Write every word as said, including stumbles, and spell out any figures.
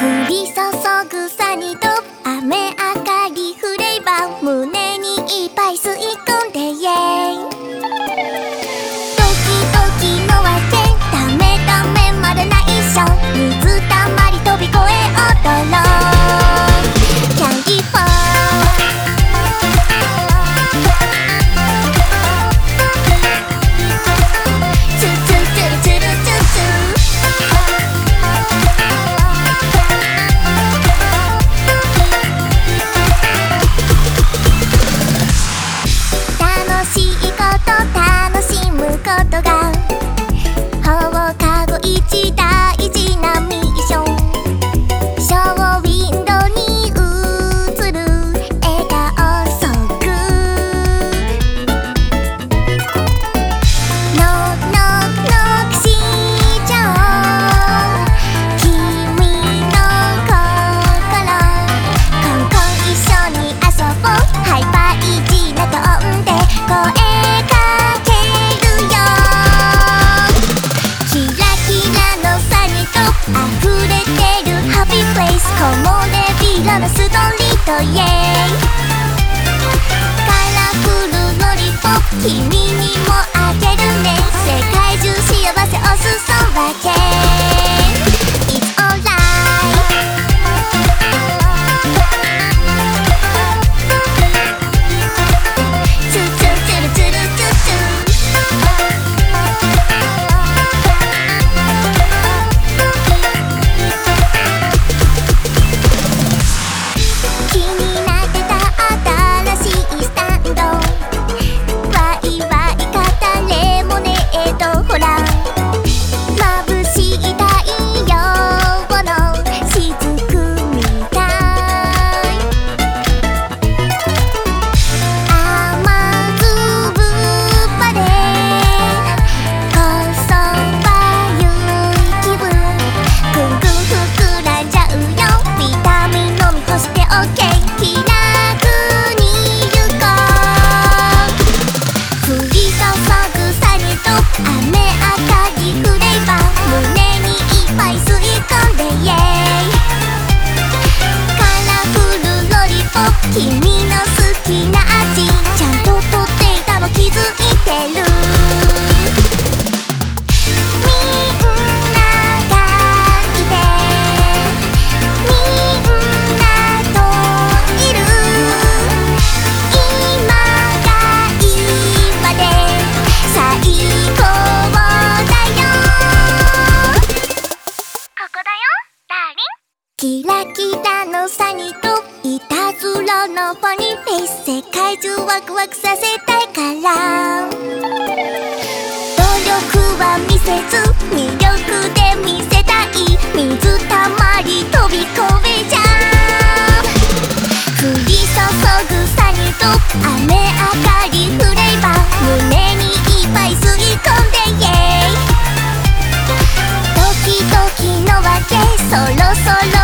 降り注ぐサニと雨上がりフレーバー、胸にいっぱい吸い込んでイエーイ。ドキドキのわけダメダメまだ内緒、水たまり飛び越え踊ろうキャンディーフォーストリートイエーイ、カラフルロリポップ君にもあげるね、世界中幸せお裾分け It's alright。 ツルツルツルツルツルツル君の好きな味ちゃんととっていたの気づいてる。みんながいてみんなといる、今が今で最高だよ、ここだよダーリン。キラキラのサニといたずらのファニーフェイス、世界中ワクワクさせたいから、努力は見せず魅力で見せたい、水たまり飛び越えちゃう、降り注ぐサニと雨上がりフレーバー、胸にいっぱい吸い込んでイエーイ、ドキドキのわけそろそろ